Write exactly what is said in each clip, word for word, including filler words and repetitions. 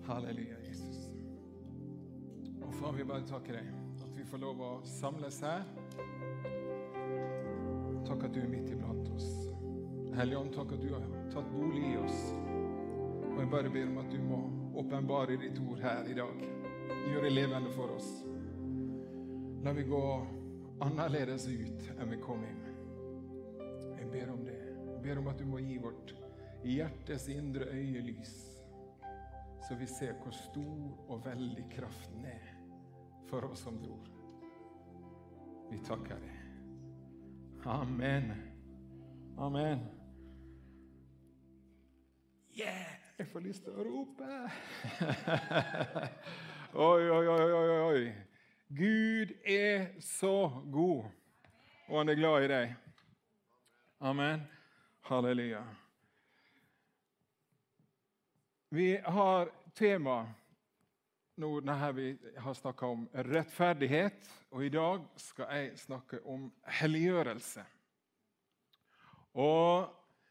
Halleluja, Jesus. Og far, vi bare takker deg at vi får lov å samles her. Takk at du er midt iblant oss. Hellige Ånd, takk at du har tatt bolig i oss. Og jeg bare ber om at du må åpenbare ditt ord her i dag. Gjøre levende for oss. La vi gå annerledes ut enn vi kom inn. Jeg ber om det. Jeg ber om at du må gi vårt hjertes indre øye lys, så vi ser hvor stor og veldig kraften er for oss som tror. Vi takker deg. Amen. Amen. Yeah! Jeg får lyst til å rope. Oi, oi, oi, oi, oi. Gud er så god, og han er glad i deg. Amen. Halleluja. Vi har tema nå når vi har snakket om rettferdighet, og i dag skal jeg snakke om helliggjørelse. Og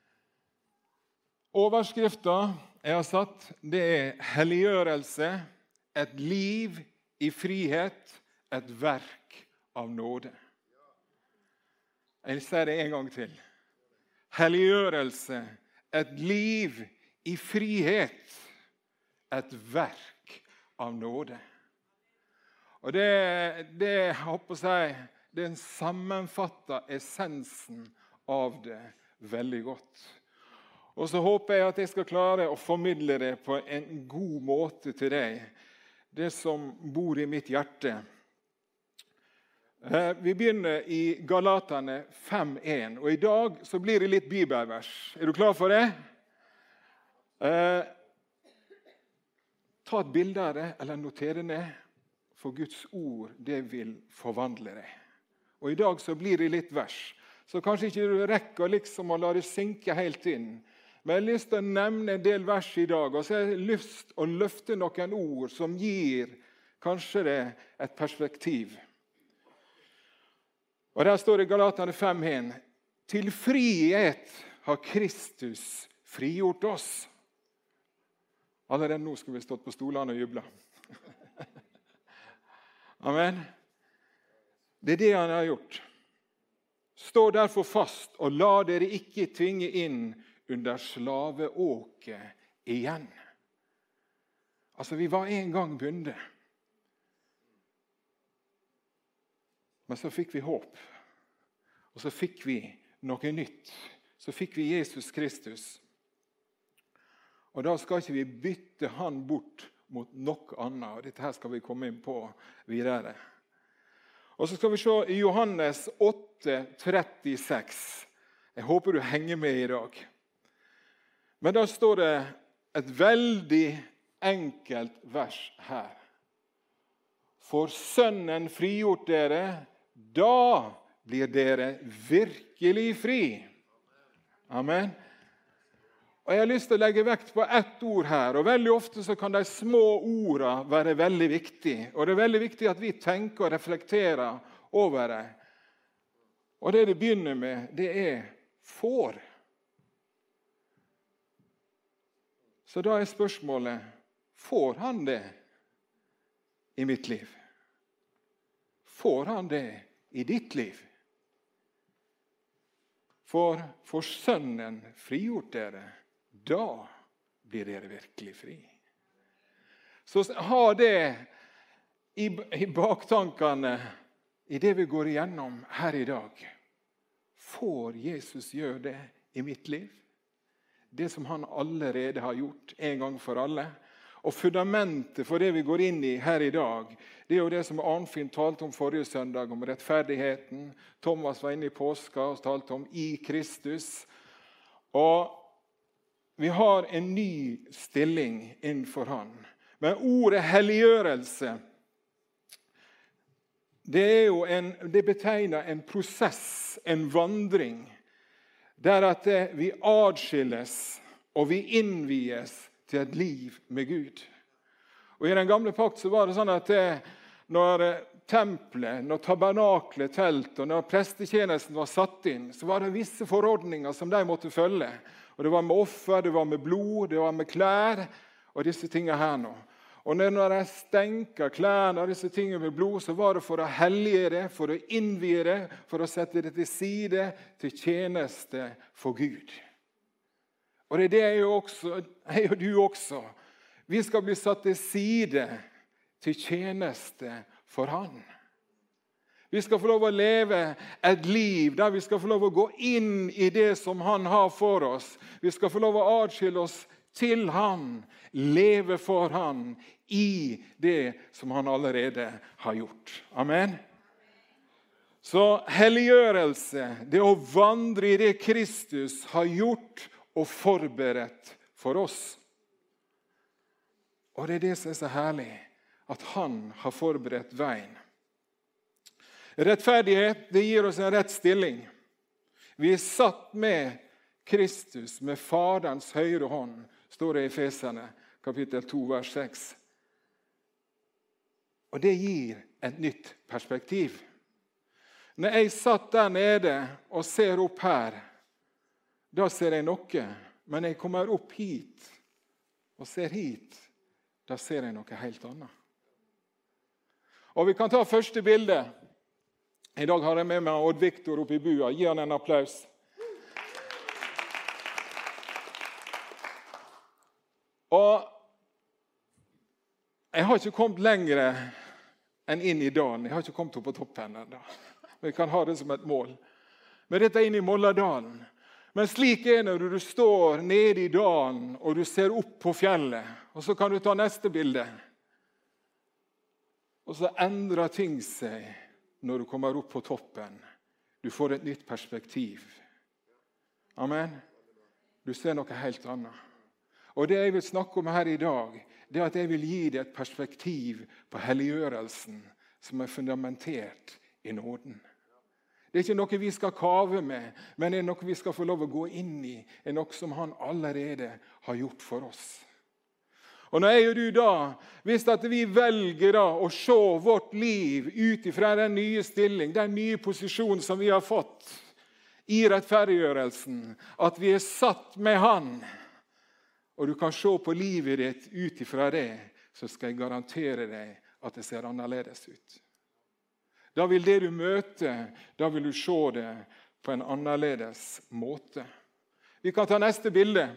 overskriften jeg har satt, det er helliggjørelse, et liv i frihet, et verk av nåde. Jeg sier det en gang til. Helliggjørelse, et liv i frihet, et verk av nåde. Og det, det jeg håper jeg, den sammenfatter essensen av det veldig godt. Og så håper jeg at jeg skal klare å formidle det på en god måte til deg, det som bor i mitt hjerte. Vi begynner i Galaterne fem en, og i dag så blir det litt bibelvers. Er du klar for det? Eh, ta et bilde av det, eller noter det ned, for Guds ord, det vil forvandle deg. Og i dag så blir det litt vers, så kanskje ikke du rekker liksom å la det synke helt inn. Men jeg har lyst til å nevne en del vers i dag, og så har jeg lyst til å løfte noen ord som gir kanskje det et perspektiv. Og der står det i Galaterne fem en, til frihet har Kristus frigjort oss. Allerede nå skal vi stått på stolene og juble. Amen. Det er det han har gjort. Stå derfor fast, og la dere ikke tvinge inn under slaveåke igjen. Altså, vi var en gang bundet. Men så fikk vi håp. Og så fikk vi noe nytt. Så fikk vi Jesus Kristus. Og da skal ikke vi bytte han bort mot noe annet. Og dette her skal vi komme inn på videre. Og så skal vi se i Johannes åtte trettiseks. Jeg håper du henger med i dag. Men da står det et veldig enkelt vers her. For Sønnen frigjort dere, da blir dere virkelig fri. Amen. Og jeg har lyst til å legge vekt på ett ord her, og veldig ofte så kan de små ordene være veldig viktige. Og det er veldig viktig at vi tenker og reflekterer over det. Og det det begynner med, det er får. Så da er spørsmålet, får han det i mitt liv? Får han det i ditt liv? For, for Sønnen frigjort dere, da blir dere virkelig fri. Så ha det i, i baktankene i det vi går igjennom her i dag. Får Jesus gjøre det i mitt liv? Det som han allerede har gjort en gang for alle. Og fundamentet for det vi går inn i her i dag, det er jo det som Arnfinn talte om forrige søndag, om rettferdigheten. Thomas var inne i påska og talte om i Kristus. Og vi har en ny stilling innenfor han. Men ordet helliggjørelse, det, er jo en, det betegner en prosess, en vandring, der at vi adskilles og vi innvies til et liv med Gud. Og i den gamle pakt så var det sånn at det, når tempelet, når tabernaklet, telt og når prestetjenesten var satt inn, så var det visse forordninger som de måtte følge. Og det var med offer, det var med blod, det var med klær. og disse tingene her nå. Og når jeg stenker klærne og disse tingene med blod, så var det for å hellige det, for å innvie det, for å sette det til side til tjeneste for Gud. Og det er det jeg jo også, jeg og du også. Vi skal bli satt til side til tjeneste for Han. Vi skal få lov å leve et liv der vi skal få lov å gå inn i det som Han har for oss. Vi skal få lov å adskille oss til Han, leve for Han i det som Han allerede har gjort. Amen. Så helliggjørelse, det å vandre i det Kristus har gjort og forberedt for oss. Og det er det som er så herlig, at Han har forberedt veien. Rettferdighet, det gir oss en rett stilling. Vi er satt med Kristus, med Faderens høyre hånd, står det i Efeserne, kapittel to, vers seks. Og det gir et nytt perspektiv. Når jeg satt der nede og ser opp her, da ser jeg noe, men jeg kommer opp hit og ser hit, da ser jeg noe helt annet. Og vi kan ta første bilde. I dag har jeg med meg Odd Victor oppe i bua. Gi han en applaus. Og jeg har ikke kommet lenger enn inn i dalen. Jeg har ikke kommet opp på toppen enda. Vi kan ha det som et mål. Men dette er inn i Molladalen. Men slik er det når du står nede i dalen og du ser opp på fjellet. Og så kan du ta neste bilde. Og så endrer ting seg når du kommer opp på toppen. Du får et nytt perspektiv. Amen. Du ser noe helt annet. Og det jeg vil snakke om her i dag, det er at jeg vil gi deg et perspektiv på helliggjørelsen som er fundamentert i nåden. Det er ikke noe vi skal kave med, men det er noe vi skal få lov å gå inn i. Det er noe som Han allerede har gjort for oss. Og når jeg og du da, hvis at vi velger da å se vårt liv ut fra den nye stilling, den nye posisjonen som vi har fått i rettferdiggjørelsen, at vi er satt med Han, og du kan se på livet ditt ut fra det, så skal jeg garantere deg at det ser annerledes ut. Da vil det du møter, da vil du se det på en annerledes måte. Vi kan ta neste bilde.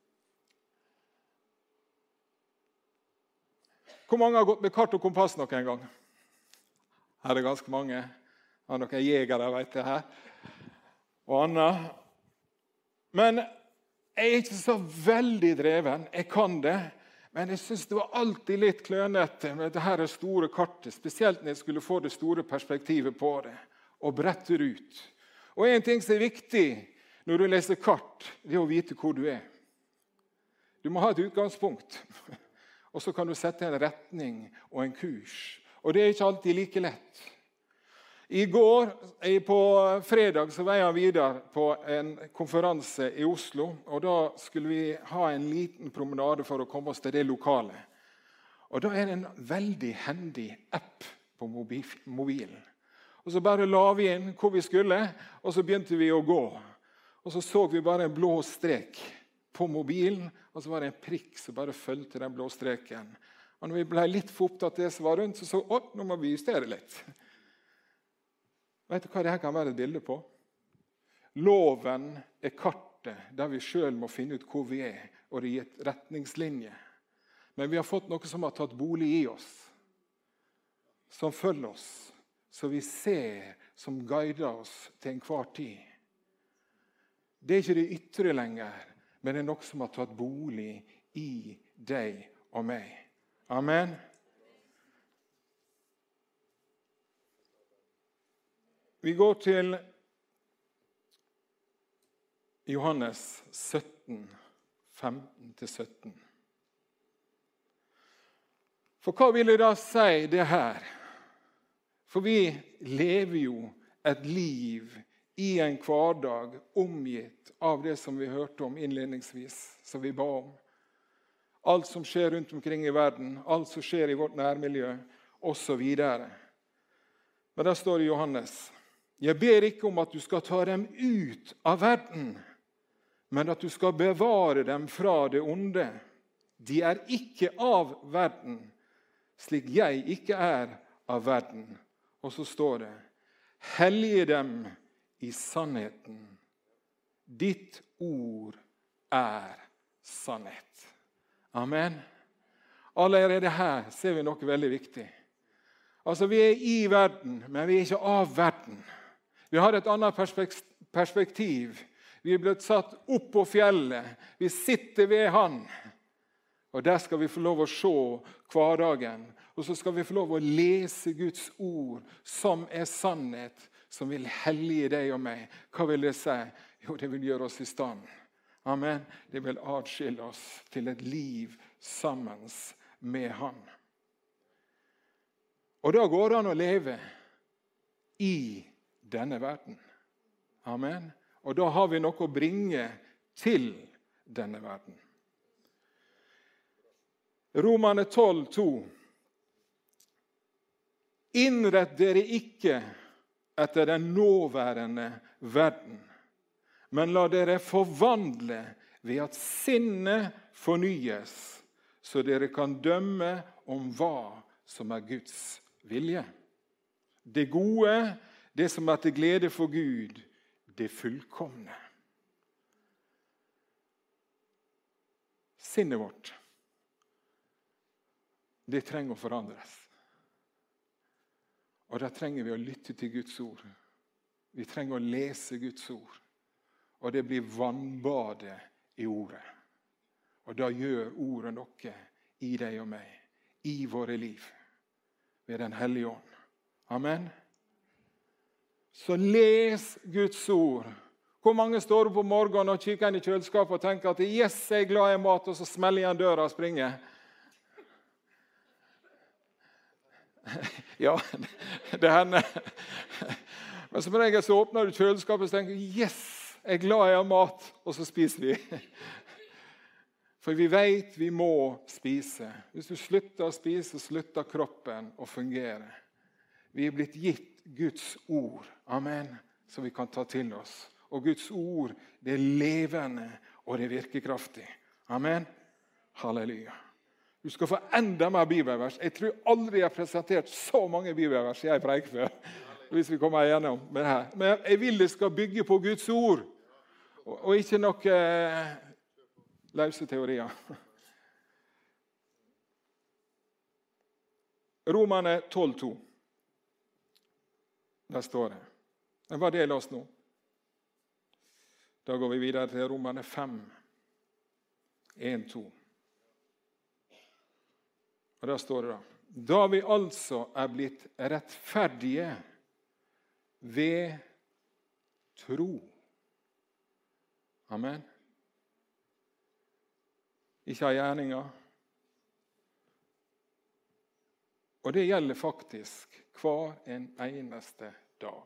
Hvor mange har gått med kart og kompass noen en gang? Her er det ganske mange. Har noen jegere, vet jeg her. Og Anna. Men jeg er ikke så veldig dreven. Jeg kan det. Men jeg synes det var alltid litt klønete med dette store kartet. Spesielt når jeg skulle få det store perspektivet på det. Og brette det ut. Og en ting som er viktig når du leser kart, det er å vite hvor du er. Du må ha et utgangspunkt. Og så kan du sette en retning og en kurs. Og det er ikke alltid like lett. I går, på fredag, så var jeg videre på en konferanse i Oslo. Og da skulle vi ha en liten promenade for å komme oss til det lokale. Og da er det en veldig hendig app på mobilen. Og så bare la vi inn hvor vi skulle, og så begynte vi å gå. Og så så vi bare en blå strek på mobilen, og så var det en prikk som bare følte den blå streken. Og når vi ble litt for opptatt av det som var rundt, så så å, nå må vi justere litt. Vet du hva det her kan være et bilde på? Loven er kartet der vi selv må finne ut hvor vi er, og det gir et retningslinje. Men vi har fått noe som har tatt bolig i oss, som følger oss, så vi ser, som guider oss til enhver tid. Det er ikke det ytre lenger, men det er noe som har tatt bolig i deg og meg. Amen. Vi går til Johannes sytten, femten til sytten. For hva vil jeg da si det her? For vi lever jo et liv i en hverdag omgitt av det som vi hørte om innledningsvis, som vi ba om. Alt som skjer rundt omkring i verden, alt som skjer i vårt nærmiljø, og så videre. Men der står det i Johannes: Jeg ber ikke om at du skal ta dem ut av verden, men at du skal bevare dem fra det onde. De er ikke av verden, slik jeg ikke er av verden. Og så står det, hellige dem i sannheten. Ditt ord er sannhet. Amen. Allerede her ser vi noe veldig viktig. Altså, vi er i verden, men vi er ikke av verden. Vi har et annet perspektiv. Vi er blitt satt opp på fjellet. Vi sitter ved han. Og der skal vi få lov å se hverdagen. Og så skal vi få lov å lese Guds ord, som er sannhet, som vil hellige deg og meg. Hva vil det si? Jo, det vil gjøre oss i stand. Amen. Det vil atskille oss til et liv sammen med han. Og da går det an å leve i denne verden. Amen. Og da har vi noe å bringe til denne verden. Romerne tolv, to. Innrett dere ikke etter den nåværende verden, men la dere forvandle ved at sinnet fornyes, så dere kan dømme om hva som er Guds vilje. Det gode, det som er til glede for Gud, det fullkomne. Sinnet vårt, det trenger å forandres. Og da trenger vi å lytte til Guds ord. Vi trenger å lese Guds ord. Og det blir vannbadet i ordet. Og da gjør ordet noe i deg og meg, i våre liv, ved den hellige ånd. Amen. Så les Guds ord. Hvor mange står opp om morgenen og kikker inn i kjøleskapet og tenker at yes, jeg er glad i mat, og så smeller igjen døra og springer? Ja, det hender. Men som regel så åpner du kjøleskapet og tenker yes, jeg er glad i mat, og så spiser vi. For vi vet vi må spise. Hvis du slutter å spise, slutter kroppen å fungere. Vi er blitt gitt Guds ord, amen, som vi kan ta til oss. Og Guds ord, det er levende, og det er virkekraftig. Amen. Halleluja. Du skal få enda mer bibelvers. Jeg tror aldri jeg har presentert så mange bibelvers jeg preiker før, hvis vi kommer igjennom med det her. Men jeg vil det skal bygge på Guds ord, og ikke noe løse teorier. Romerne tolv, to. Der står det. Det var det jeg las nå. Da går vi videre til Romerne fem, en, to. Og da står det da. Da vi altså er blitt rettferdige ved tro. Amen. Ikke av gjerninger. Og det gjelder faktisk hver en eneste dag.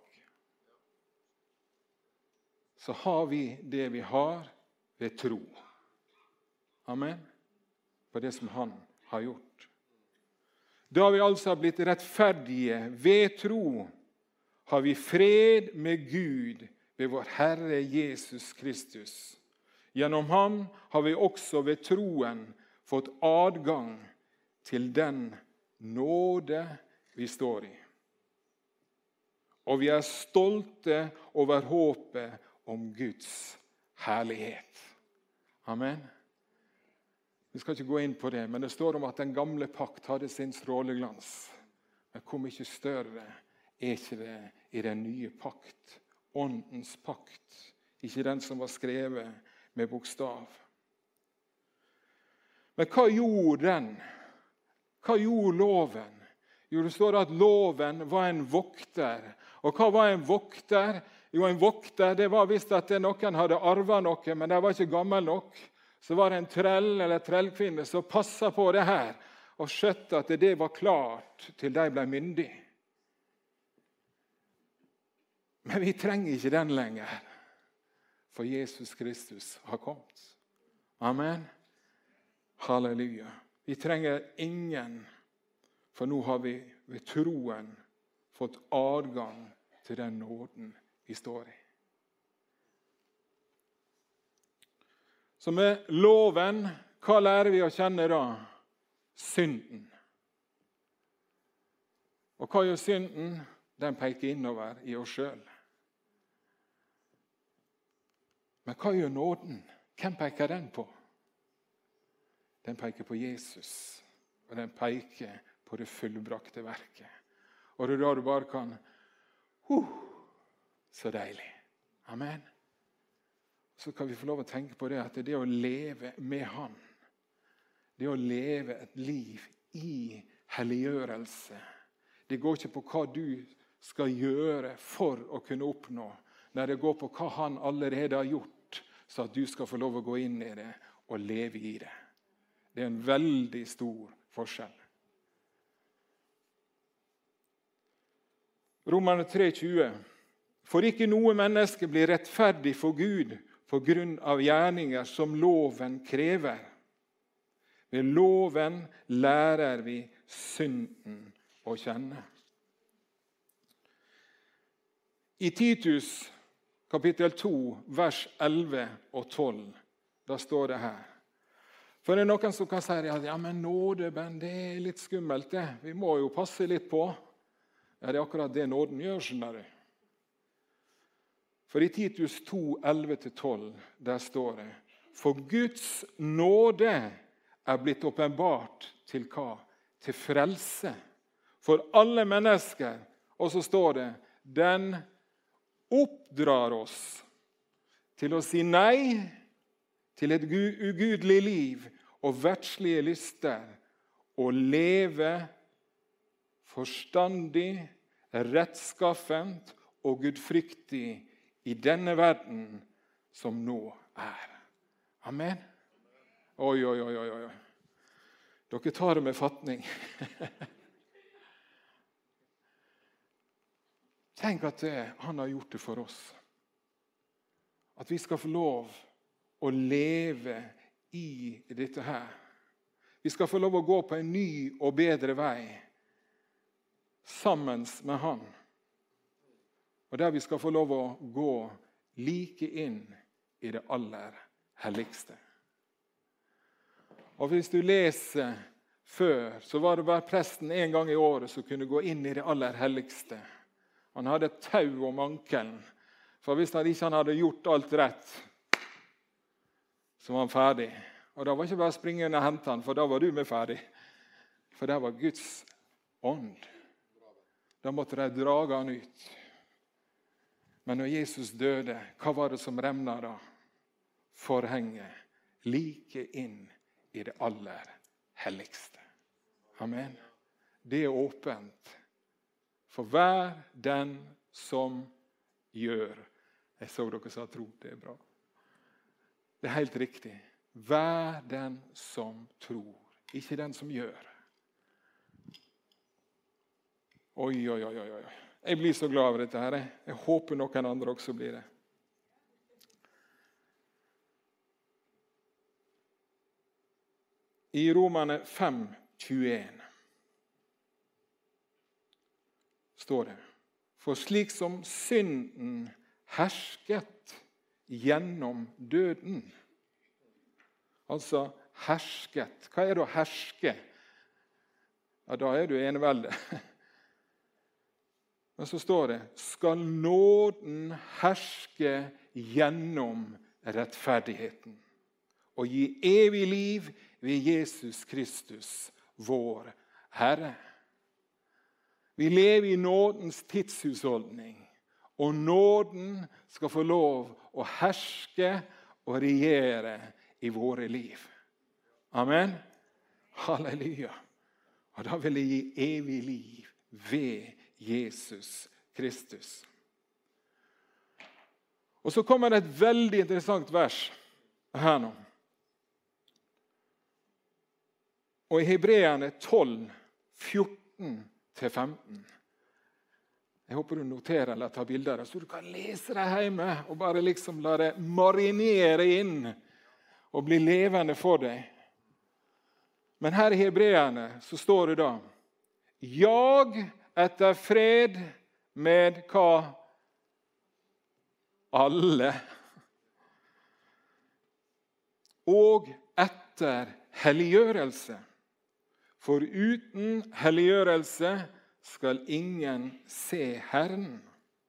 Så har vi det vi har ved tro. Amen. På det som han har gjort. Da vi altså har blitt rettferdige ved tro, har vi fred med Gud ved vår Herre Jesus Kristus. Gjennom ham har vi også ved troen fått adgang til den nåde vi står i. Og vi er stolte over håpet om Guds herlighet. Amen. Vi skal ikke gå inn på det, men det står om at den gamle pakt hadde sin stråleglans. Men hvor mye større er ikke det i den nye pakt? Åndens pakt, ikke den som var skrevet med bokstav. Men hva gjorde den? Hva gjorde loven? Jo, det står at loven var en vokter. Og hva var en vokter? Jo, en vokter, det var visst at noen hadde arvet noe, men de var ikke gammel nok. Så var det en trell eller trellkvinne som passet på det her, og skjøtte at det var klart til de ble myndige. Men vi trenger ikke den lenger, for Jesus Kristus har kommet. Amen. Halleluja. Vi trenger ingen, for nå har vi ved troen fått adgang til den nåden vi står i. Så med loven, hva lærer vi å kjenne da? Synden. Og hva gjør synden? Den peker innover i oss selv. Men hva gjør nåden? Hvem peker den på? Den peker på Jesus, og den peker på det fullbrakte verket. Og det er da du bare kan, uh, så deilig. Amen. Så kan vi få lov å tenke på det, at det er å leve med Han, det er å leve et liv i helliggjørelse. Det går ikke på hva du skal gjøre for å kunne oppnå. Nei, det går på hva Han allerede har gjort, så at du skal få lov å gå inn i det og leve i det. Det er en veldig stor forskjell. Romerne tre tjue. For ikke noe menneske blir rettferdig for Gud på grunn av gjerninger som loven krever. Ved loven lærer vi synden å kjenne. I Titus kapittel to, vers elleve og tolv, da står det her. For det er noen som kan si at ja, men nådebønn, det er litt skummelt det. Vi må jo passe litt på. Ja, det er akkurat det nåden gjør, skjønner du. For i Titus to, elleve til tolv, der står det, for Guds nåde er blitt åpenbart til hva? Til frelse. For alle mennesker, og så står det, den oppdrar oss til å si nei til et ugudelig liv og verdslige lyster, og leve forstandig, rettskaffent og gudfryktig i denne verden som nå er. Amen. Oi, oi, oi, oi, oi. Dere tar det med fatning. Tenk at det, han har gjort det for oss. At vi skal få lov å leve i dette her. Vi skal få lov å gå på en ny og bedre vei sammen med han. Og der vi skal få lov å gå like inn i det aller helligste. Og hvis du leser før, så var det bare presten en gang i året som kunne gå inn i det aller helligste. Han hadde et tau om ankelen, for hvis han ikke hadde gjort alt rett, så var han ferdig. Og da var det ikke bare å springe inn og hente han, for da var du med ferdig. For der var Guds ånd. Da måtte de drage han ut. Men når Jesus døde, hva var det som remna da? Forhenget like inn i det aller helligste. Amen. Det er åpent for hver den som gjør. Jeg så dere sa tro, det er bra. Det er helt riktig. Hver den som tror, ikke den som gjør. Oi, oi, oi, oi. Jeg blir så glad over dette her. Jeg håper noen andre også blir det. I Romerne fem tjueen står det, for slik som synden hersket gjennom døden. Altså hersket. Hva er det å herske? Ja, da er du enevelde. Men så står det, skal nåden herske gjennom rettferdigheten og gi evig liv ved Jesus Kristus, vår Herre. Vi lever i nådens tidshusholdning, og nåden skal få lov å herske og regjere i våre liv. Amen. Halleluja. Og da vil jeg gi evig liv ved Jesus Kristus. Og så kommer det et veldig interessant vers her nå. Og i Hebreerne tolv, fjorten til femten. Jeg håper du noterer eller tar bilder, så du kan lese det hjemme og bare liksom la det marinere inn og bli levende for deg. Men her i Hebreerne så står det da, jag etter fred med hva? Alle. Og etter etter helliggjørelse. For uten helliggjørelse skal ingen se Herren.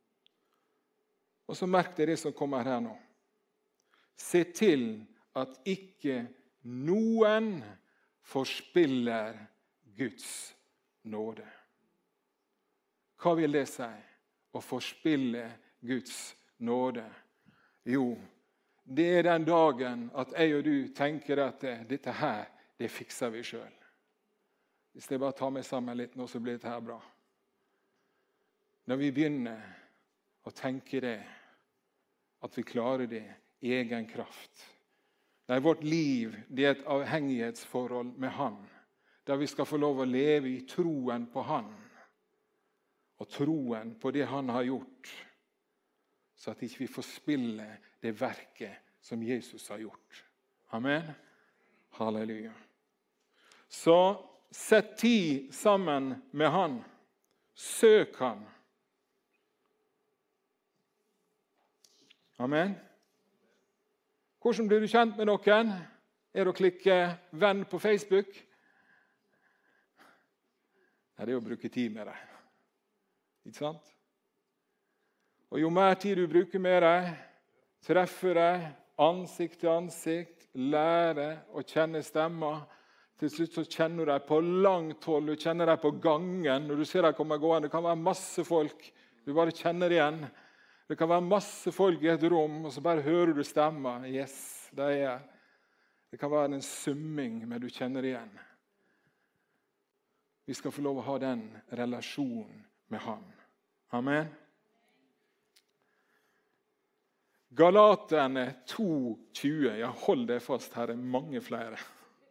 Og så merk deg det som kommer her nå. Se til at ikke noen forspiller Guds nåde. Hva vil det si? Å forspille Guds nåde? Jo, det er den dagen at jeg og du tenker at dette her, det fikser vi selv. Hvis jeg bare tar meg sammen litt nå, så blir dette her bra. Når vi begynner å tenke det, at vi klarer det i egen kraft. Nei, vårt liv, det er et avhengighetsforhold med Han, der vi skal få lov å leve i troen på Han, og troen på det Han har gjort, så at ikke vi forspiller det verket som Jesus har gjort. Amen. Halleluja. Så sett tid sammen med Han. Søk Han. Amen. Hvordan blir du kjent med noen? Er det å klikke venn på Facebook? Nei, det er å bruke tid med deg. Ikke sant? Og jo mer tid du bruker med deg, treffer deg, ansikt til ansikt, lærer å kjenne stemmer, til slutt så kjenner du deg på langt hold, du kjenner deg på gangen, når du ser deg komme gående, det kan være masse folk, du bare kjenner igjen. Det kan være masse folk i et rom, og så bare hører du stemmer. Yes, det er. Det kan være en summing, men du kjenner det igjen. Vi skal få lov å ha den relasjonen med Han. Amen. Galaterne to tjue. Ja, hold deg fast, her er mange flere.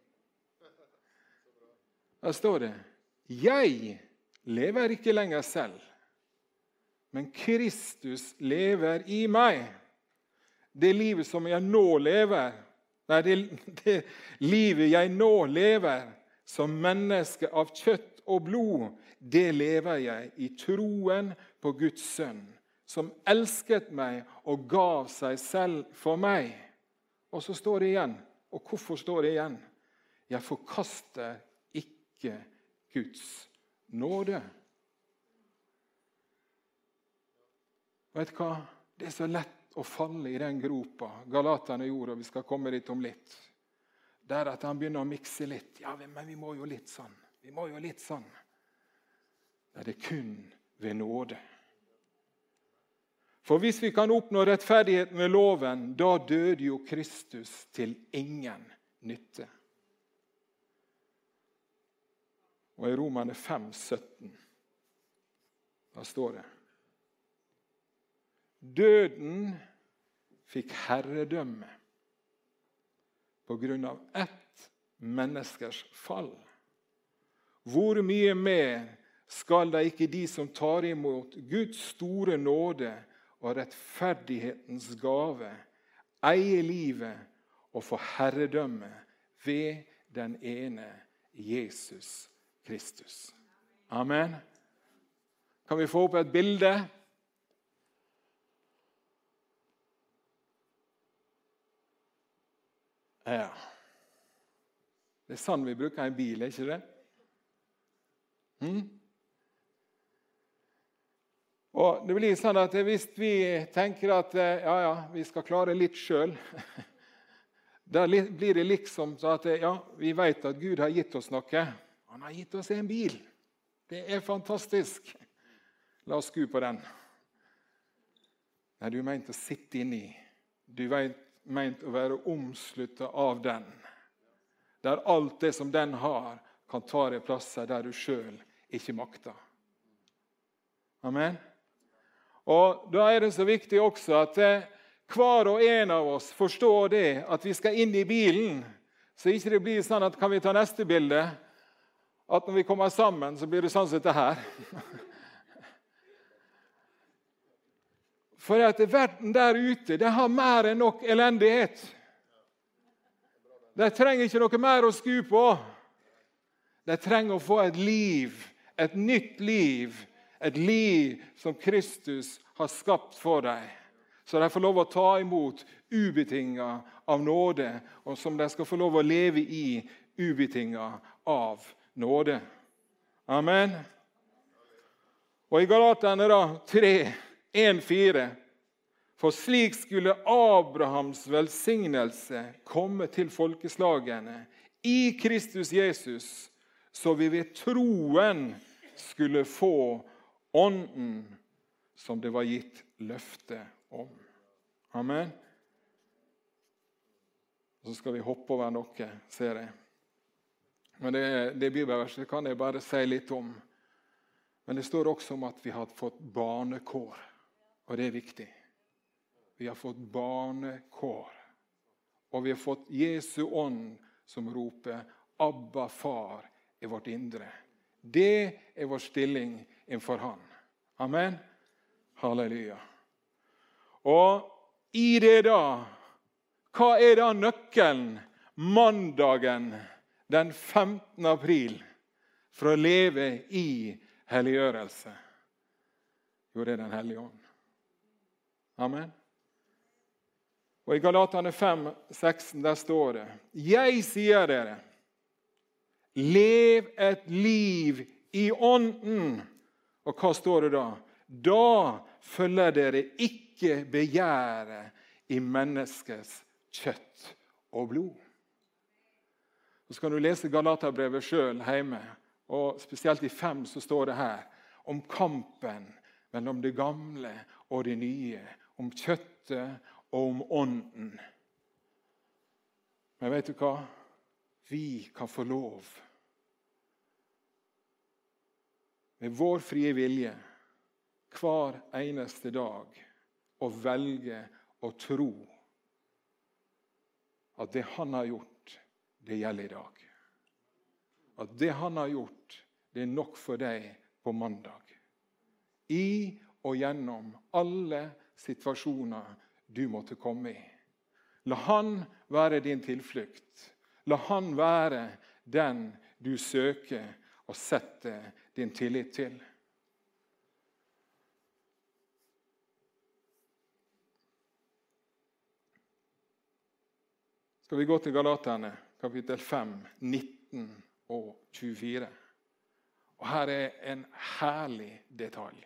Der står det: Jeg lever ikke lenger selv, men Kristus lever i meg. Det livet som jeg nå lever, nei, det, det livet jeg nå lever som menneske av kjøtt og blod, det lever jeg i troen på Guds sønn, som elsket meg og gav seg selv for meg. Og så står det igjen, og hvorfor står det igjen? Jeg forkaster ikke Guds nåde. Vet du hva? Det er så lett å falle i den gropa Galaterne gjorde, og vi skal komme dit om litt. Der at han begynner å mikse litt. Ja, men vi må jo litt sånn. Vi må jo litt sånn. Det er det kun ved nåde. For hvis vi kan oppnå rettferdighet med loven, da døde jo Kristus til ingen nytte. Og i Romerne fem sytten, da står det: Døden fikk herredømme på grunn av ett menneskers fall. Hvor mye mer skal da ikke de som tar imot Guds store nåde og rettferdighetens gave, eie livet og få herredømme ved den ene Jesus Kristus. Amen. Kan vi få opp et bilde? Ja. Det er sånn vi bruker en bil, er ikke det? Hmm? Og det blir sånn at hvis vi tenker at ja, ja, vi skal klare litt selv, da blir det liksom så at ja, vi vet at Gud har gitt oss noe. Han har gitt oss en bil. Det er fantastisk. La oss skru på den. Nei, du er ment å sitte inni. Du vet ment å være omsluttet av den, der alt det som den har kan ta deg plasser der du selv ikke makter. Amen. Og da er det så viktig også at hver og en av oss forstår det, at vi skal inn i bilen, så ikke det blir sånn at kan vi ta neste bilde, at når vi kommer sammen så blir det sånn som dette her. For at verden der ute, det har mer enn nok elendighet. De trenger ikke noe mer å skru på. De trenger å få et liv, et nytt liv, et liv som Kristus har skapt for dem. Så de får lov å ta imot ubetinget av nåde, og som de skal få lov å leve i ubetinget av nåde. Amen. Og i Galaterne da, tre, en, fire. For slik skulle Abrahams velsignelse komme til folkeslagene i Kristus Jesus, så vi ved troen skulle få ånden som det var gitt løfte om. Amen. Så skal vi hoppe over noe, ser jeg. Men det, det bibelverset kan jeg bare si litt om. Men det står også om at vi har fått barnekår, og det er viktig. Vi har fått barnekår, og vi har fått Jesu ånd som roper Abba, far, i vårt indre. Det er vår stilling innenfor Han. Amen. Halleluja. Og i det da, hva er da nøkkelen mandagen den femtende april for å leve i helliggjørelse? Jo, det er den hellige ånd. Amen. Og i Galaterne fem, seksten, der står det: Jeg sier dere, lev et liv i ånden. Og hva står det da? Da følger dere ikke begjæret i menneskets kjøtt og blod. Så skal du lese Galaterbrevet selv hjemme, og spesielt i fem så står det her om kampen mellom det gamle og det nye, om kjøttet og om ånden. Men vet du hva? Vi kan få lov med vår frie vilje hver eneste dag å velge å tro at det Han har gjort, det gjelder i dag. At det Han har gjort, det er nok for deg på mandag. I og gjennom alle situasjoner du måtte komme i. La Han være din tilflukt. La Han være den du søker og setter din tillit til. Skal vi gå til Galaterne, kapittel fem, nitten og tjuefire. Og her er en herlig detalj.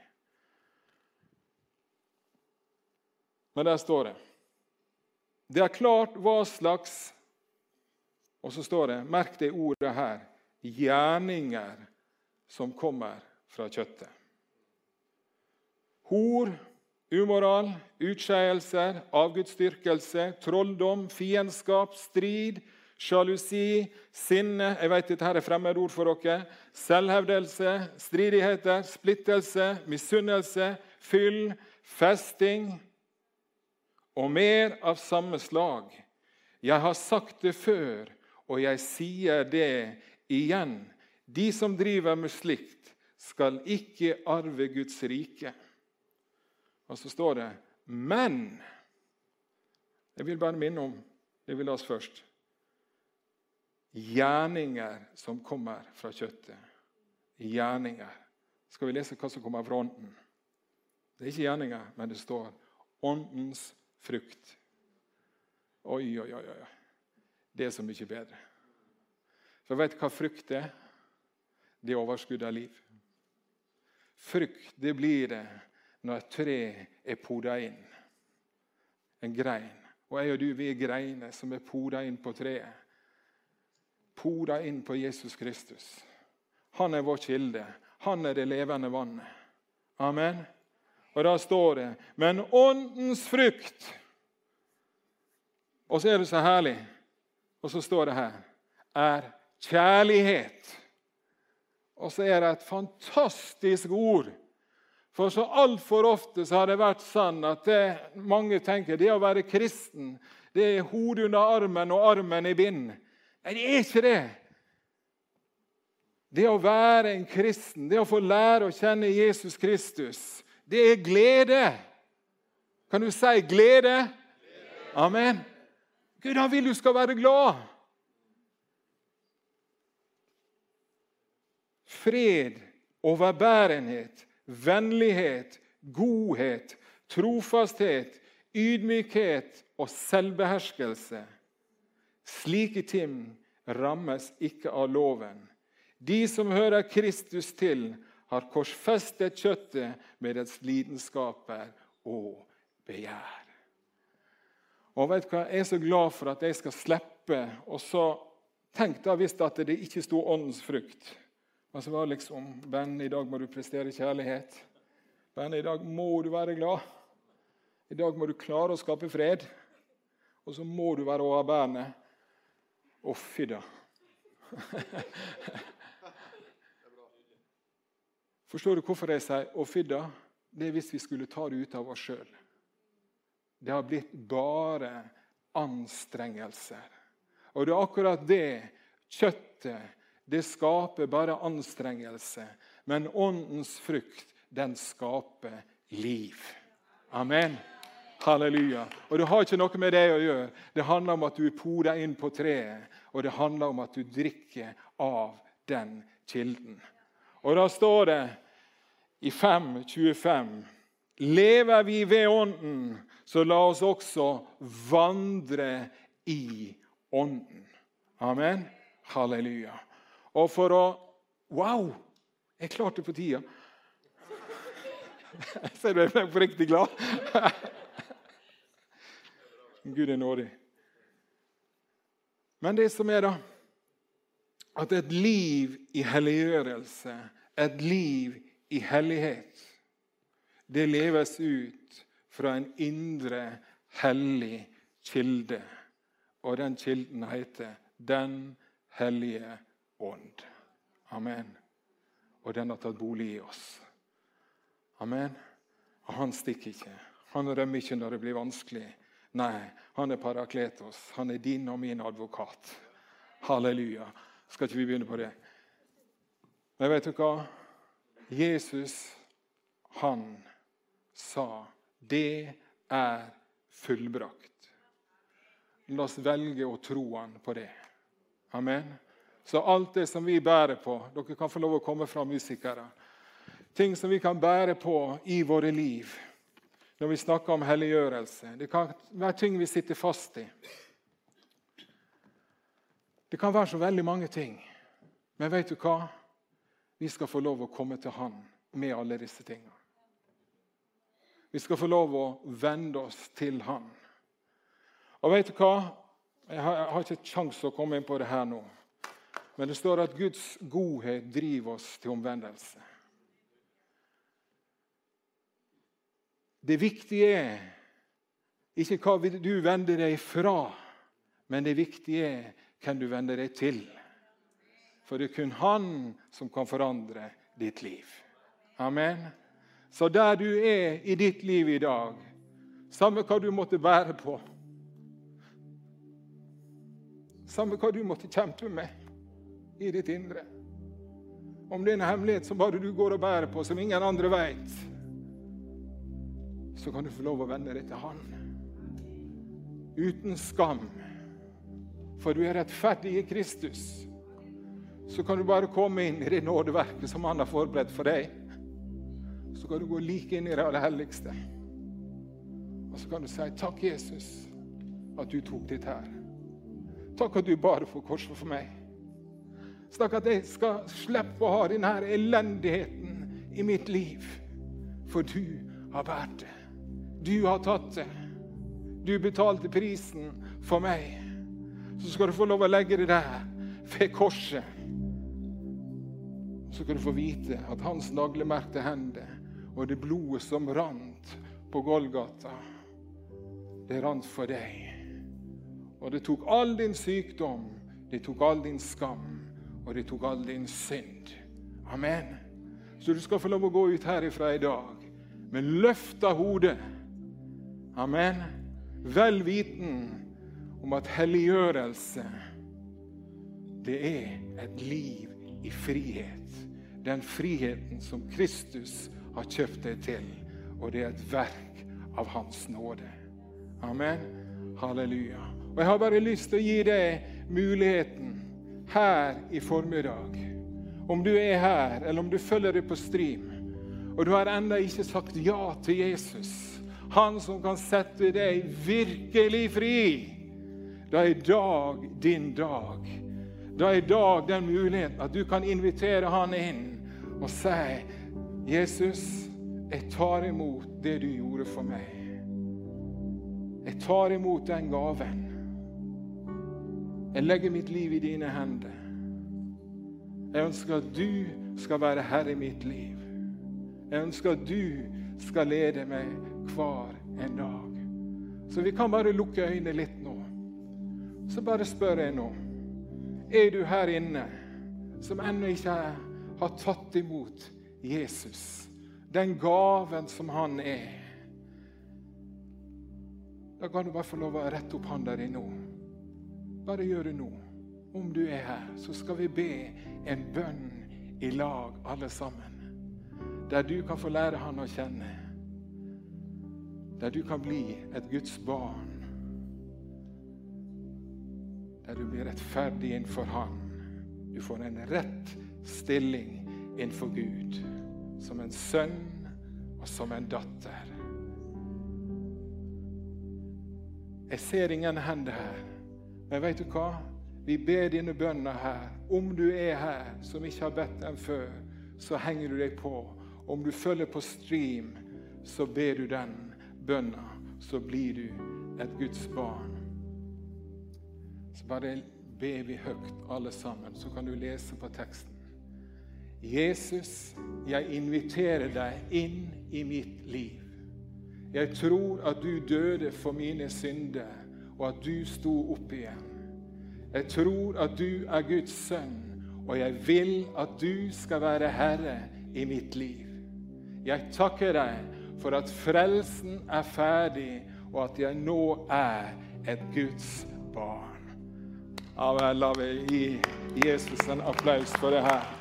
Men der står det: Det er klart hva slags, og så står det, merk det ordet her, gjerninger som kommer fra kjøttet. Hor, umoral, utskeielser, avgudsdyrkelse, trolldom, fiendskap, strid, sjalusi, sinne, jeg vet dette her er fremmedord for dere, selvhevdelse, stridigheter, splittelse, misunnelse, fyll, festing og mer av samme slag. Jeg har sagt det før, og jeg sier det igjen. De som driver med slikt, skal ikke arve Guds rike. Og så står det, men, jeg vil bare minne om, det vil oss først, gjerninger som kommer fra kjøttet. Gjerninger. Skal vi lese hva som kommer fra ånden? Det er ikke gjerninger, men det står åndens frukt. Oi, oi, oi, oi. Det er så mye bedre. For vet du hva frukt er? Det er overskudd av liv. Frukt, det blir det når et tre er podet inn. En grein. Og jeg og du, vi er greiner som er podet inn på treet. Podet inn på Jesus Kristus. Han er vår kilde. Han er det levende vannet. Amen. Og da står det, men åndens frukt, og så er det så herlig, og så står det her, er kjærlighet. Og så er det et fantastisk ord, for så alt for ofte så har det vært sånn at det, mange tenker, det å være kristen, det er hodet under armen og armen i bind. Nei, det er ikke det. Det å være en kristen, det å få lære å kjenne Jesus Kristus, det er glede. Kan du si glede? Amen. Gud, han vil du skal være glad. Fred, overbærenhet, vennlighet, godhet, trofasthet, ydmykhet og selvbeherskelse. Slike ting rammes ikke av loven. De som hører Kristus til, har korsfestet kjøttet med dets lidenskaper og begjær. Og vet du hva? Jeg er så glad for at jeg skal slippe, og så tenkte jeg visst at det ikke stod åndens frukt. Men så var det liksom, Ben, i dag må du prestere kjærlighet. Ben, i dag må du være glad. I dag må du klare å skape fred. Og så må du være overbærende. Å, fy da. Forstår du hvorfor jeg sier å, fy da? Det er hvis vi skulle ta det ut av oss selv. Det har blitt bare anstrengelser. Og det er akkurat det, kjøttet, det skaper bare anstrengelse. Men åndens frukt, den skaper liv. Amen. Halleluja. Og det har ikke noe med det å gjøre. Det handler om at du er podet inn på treet, og det handler om at du drikker av den kilden. Og da står det i fem tjuefem, lever vi ved ånden, så la oss også vandre i ånden. Amen. Halleluja. Og for å, wow, jeg klarte på tida. Ser du, jeg ble riktig glad. Gud er nådig. Men det som er da, at et liv i helliggjørelse, et liv i hellighet, det leves ut fra en indre hellig kilde. Og den kilden heter Den hellige ånd. Amen. Og den har tatt bolig i oss. Amen. Og han stikker ikke. Han rømmer ikke når det blir vanskelig. Nei, han er Parakletos. Han er din og min advokat. Halleluja. Skal ikke vi begynne på det? Men vet du hva? Jesus, han sa, det er fullbrakt. La oss velge å tro han på det. Amen. Så alt det som vi bærer på, dere kan få lov å komme fra musikere, ting som vi kan bære på i våre liv, når vi snakker om helliggjørelse. Det kan være ting vi sitter fast i. Det kan være så veldig mange ting. Men vet du hva? Vi skal få lov å komme til han med alle disse tingene. Vi skal få lov å vende oss til han. Og vet du hva? Jeg har, jeg har ikke sjanse å komme inn på det her nå. Men det står at Guds godhet driver oss til omvendelse. Det viktige er ikke hva du vender deg fra, men det viktige er hvem du vender deg til. For det er kun han som kan forandre ditt liv. Amen. Så der du er i ditt liv i dag, samme hva du måtte bære på, samme hva du måtte kjempe med i ditt indre, om det er en hemmelighet som bare du går og bærer på, som ingen andre vet, så kan du få lov å vende deg til han. Uten skam. For du er rettferdig i Kristus. Så kan du bare komme inn i det nådeverket som han har forberedt for deg. Så kan du gå like inn i det aller helligste. Og så kan du si, takk Jesus, at du tok ditt her. Takk at du bare får korset for meg. Takk at jeg skal slippe å ha denne elendigheten i mitt liv. For du har vært det. Du har tatt det. Du betalte prisen for meg. Så skal du få lov å legge det der ved korset. Så skal du få vite at hans naglemerkte hender og det blodet som rant på Golgata, det rant for deg. Og det tok all din sykdom, det tok all din skam, og det tok all din synd. Amen. Så du skal få lov å gå ut herifra i dag med løfta hodet. Amen. Vel viten om at helliggjørelse, det er et liv i frihet. Den friheten som Kristus har kjøpt deg til, og det er et verk av hans nåde. Amen. Halleluja. Og jeg har bare lyst til å gi deg muligheten her i formiddag. Om du er her, eller om du følger det på stream, og du har enda ikke sagt ja til Jesus. Han som kan sette deg virkelig fri. Da er dag din dag. Da er dag den muligheten at du kan invitere han inn og si, Jesus, jeg tar imot det du gjorde for meg. Jeg tar imot den gaven. Jeg legger mitt liv i dine hender. Jeg ønsker at du skal være herre i mitt liv. Jeg ønsker at du skal lede meg hver en dag. Så vi kan bare lukke øynene litt nå. Så bare spør jeg nå. Er du her inne som ennå ikke har tatt imot Jesus? Den gaven som han er. Da kan du bare få lov å rette opp hånda di nå. Bare gjør det nå. Om du er her, så skal vi be en bønn i lag alle sammen. Der du kan få lære han å kjenne. Der du kan bli et Guds barn. Der du blir rettferdig innenfor han. Du får en rett stilling innenfor Gud. Som en sønn og som en datter. Jeg ser ingen hender her. Men vet du hva? Vi ber dine bønner her. Om du er her som ikke har bedt dem før, så henger du deg på. Om du følger på stream, så ber du den bønna. Så blir du et Guds barn. Så bare ber vi høyt alle sammen, så kan du lese på teksten. Jesus, jeg inviterer deg inn i mitt liv. Jeg tror at du døde for mine synder, og at du sto opp igjen. Jeg tror at du er Guds sønn, og jeg vil at du skal være herre i mitt liv. Jeg takker deg for at frelsen er ferdig, og at jeg nå er et Guds barn. Amen, la vi gi Jesus en applaus for det her.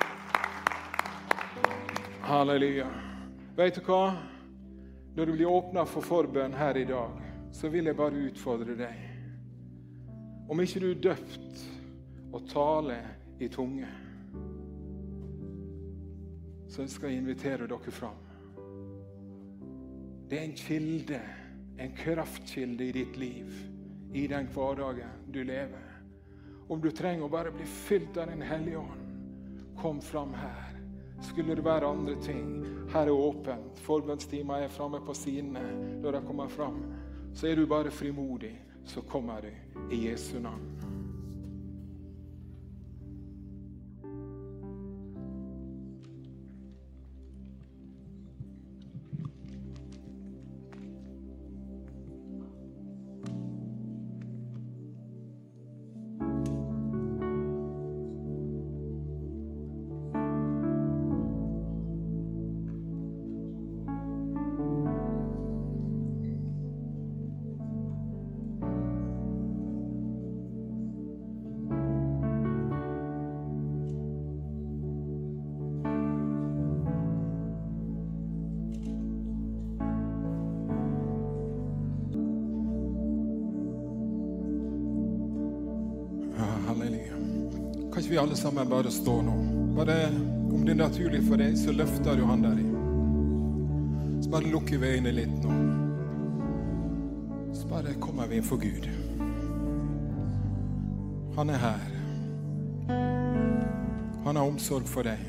Halleluja. Vet du hva? Når du blir åpnet for forbønn her i dag, så vil jeg bare utfordre deg. Om ikke du er døpt og taler i tunge, så ønsker jeg å invitere dere fram. Det er en kilde, en kraftkilde i ditt liv, i den hverdagen du lever. Om du trenger å bare bli fylt av den hellige ånd, kom fram her. Skulle det være andre ting, her er åpent, forbønnstimen er fremme på sidene når de kommer fram, så er du bare frimodig, så kommer du i Jesu navn. Kanskje vi alle sammen bare står nå. Bare, om det er naturlig for deg, så løfter du han der i. Så bare lukker vi øynene litt nå. Så bare kommer vi inn for Gud. Han er her. Han har omsorg for deg.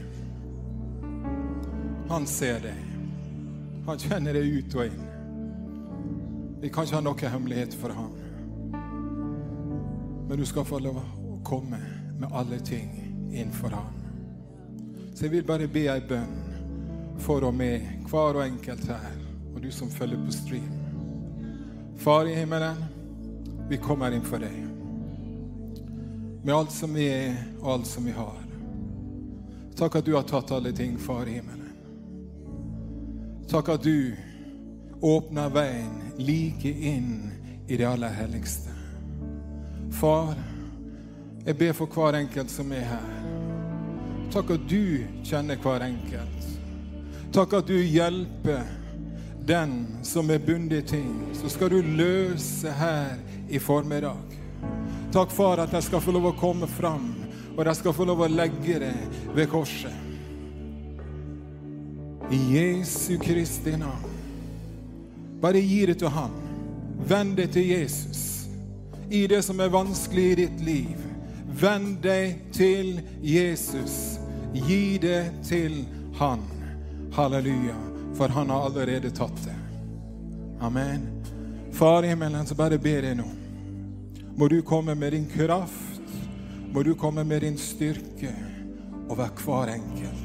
Han ser deg. Han kjenner deg ut og inn. Vi kan ikke ha noen hemmelighet for han. Men du skal få lov å komme med alle ting innenfor han. Så jeg vil bare be en bønn for og med hver og enkelt her, og du som følger på stream. Far i himmelen, vi kommer inn for deg. Med alt som vi er og alt som vi har. Takk at du har tatt alle ting, far i himmelen. Takk at du åpner veien like inn i det aller helligste. Far, jeg ber for hver enkelt som er her. Takk at du kjenner hver enkelt. Takk at du hjelper den som er bundet i ting. Så skal du løse her i formiddag. Takk, far, at jeg skal få lov å komme fram, og jeg skal få lov å legge det ved korset. I Jesu Kristi navn. Bare gi det til han. Vend det til Jesus. I det som er vanskelig i ditt liv. Vend deg til Jesus. Gi det til han. Halleluja. For han har allerede tatt det. Amen. Far i himmelen, så bare ber jeg nå. Må du komme med din kraft. Må du komme med din styrke over hver enkelt.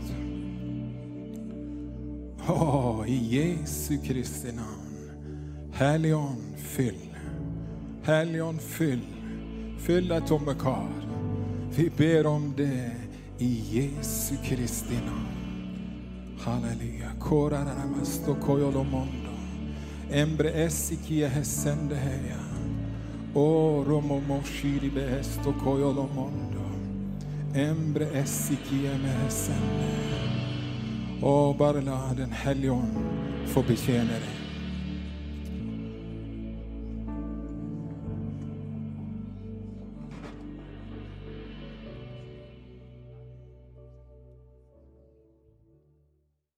Åh, i Jesu Kristi navn. Helligånd, fyll. Helligånd, fyll. Fyll deg tomme kar. Vi ber om det i Jesu Kristi navn. Halleluja. Koraramasto koyolomondo. Embre esikie hesende heia. O romo moshiri behesto koyolomondo. Embre esikie me hesende. Og bare la den hellige ånd få betjene deg.